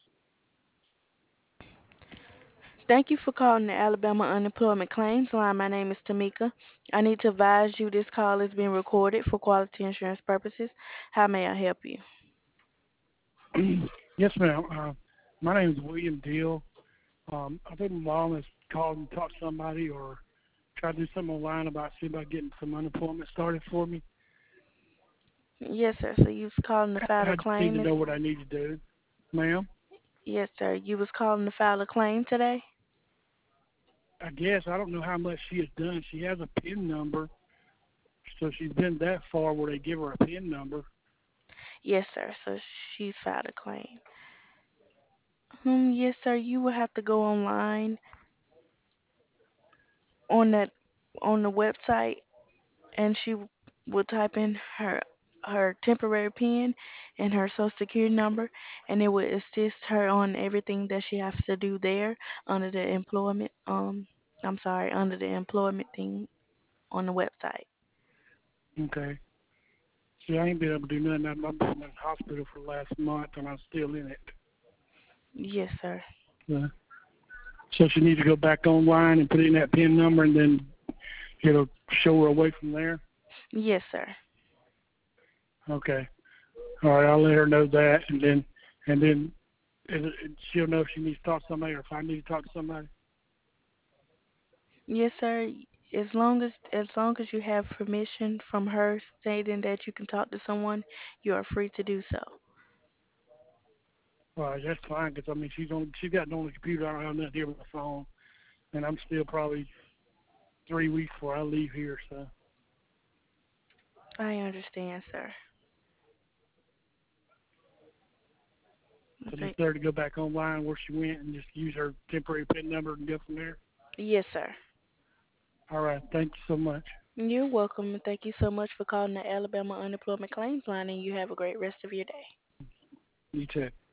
Thank you for calling the Alabama Unemployment Claims Line. My name is Tamika. I need to advise you this call is being recorded for quality insurance purposes. How may I help you? Yes, ma'am. My name is William Deal. I think my mom has called and talked to somebody or tried to do something online about see about getting some unemployment started for me. Yes, sir. So you was calling to file a I just need claim? to know what I need to do, ma'am. Yes, sir. You was calling to file a claim today? I guess I don't know how much she has done. She has a PIN number, so she's been that far where they give her a PIN number. Yes, sir. So she's filed a claim. Yes, sir. You will have to go online on that on the website, and she will type in her temporary PIN and her social security number, and it will assist her on everything that she has to do there under the employment under the employment thing on the website. Okay. See, I ain't been able to do nothing. I've been in the hospital for the last month, and I'm still in it. Yes, sir. Uh, so she needs to go back online and put in that PIN number, and then it'll show her away from there. Yes, sir. Okay. All right. I'll let her know that, and then she'll know if she needs to talk to somebody or if I need to talk to somebody. Yes, sir. As long as you have permission from her stating that you can talk to someone, you are free to do so. All right, that's fine because I mean she's got it on the computer. I don't have nothing here with my phone, and I'm still probably 3 weeks before I leave here. I understand, sir. So just Okay. there to go back online where she went and just use her temporary PIN number and go from there. Yes, sir. All right. Thank you so much. You're welcome, and thank you so much for calling the Alabama Unemployment Claims Line, and you have a great rest of your day. You too.